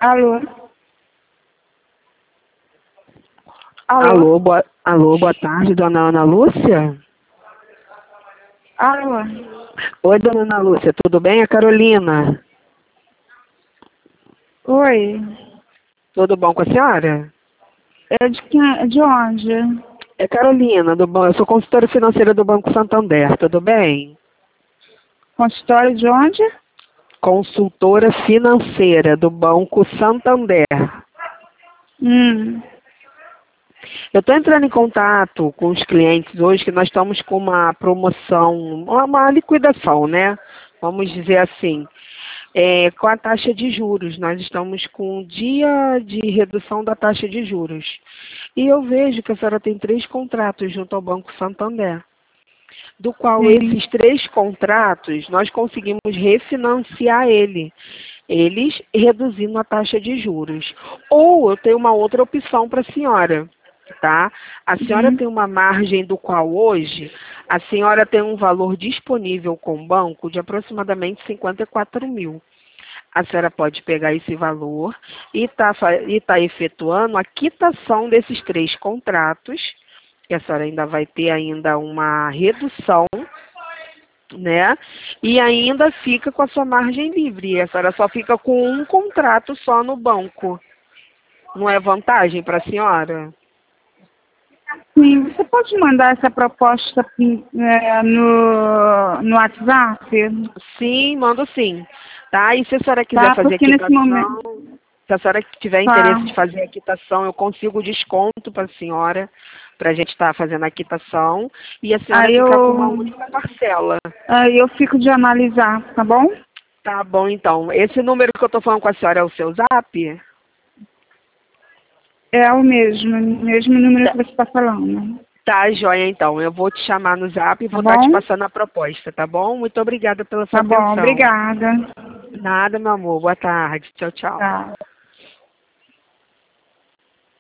Alô? Alô, boa tarde, dona Ana Lúcia? Alô? Oi, dona Ana Lúcia, tudo bem? É Carolina. Oi. Tudo bom com a senhora? É de quem? De onde? É Carolina, eu sou consultora financeira do Banco Santander, tudo bem? Consultório de onde? Consultora financeira do Banco Santander. Eu estou entrando em contato com os clientes hoje que nós estamos com uma promoção, uma liquidação, né? Vamos dizer assim, com a taxa de juros. Nós estamos com um dia de redução da taxa de juros. E eu vejo que a senhora tem 3 contratos junto ao Banco Santander, do qual Sim. esses 3 contratos nós conseguimos refinanciar eles reduzindo a taxa de juros. Ou eu tenho uma outra opção para a senhora. Tá? A senhora tem uma margem do qual hoje a senhora tem um valor disponível com o banco de aproximadamente 54 mil. A senhora pode pegar esse valor e tá efetuando a quitação desses 3 contratos, que a senhora ainda vai ter ainda uma redução, né? E ainda fica com a sua margem livre. A senhora só fica com um contrato só no banco. Não é vantagem para a senhora? Sim, você pode mandar essa proposta no WhatsApp? Sim, mando sim. Tá? E se a senhora quiser fazer Porque nesse quitação, momento... se a senhora tiver interesse de fazer a quitação, eu consigo desconto para a senhora, para a gente estar fazendo a quitação, e a senhora ficar com uma única parcela. Aí eu fico de analisar, tá bom? Tá bom, então. Esse número que eu estou falando com a senhora é o seu zap? É o mesmo número que você está falando. Tá, joia, então. Eu vou te chamar no zap e vou estar te passando a proposta, tá bom? Muito obrigada pela sua atenção. Tá bom, obrigada. Nada, meu amor. Boa tarde. Tchau, tchau. Tá.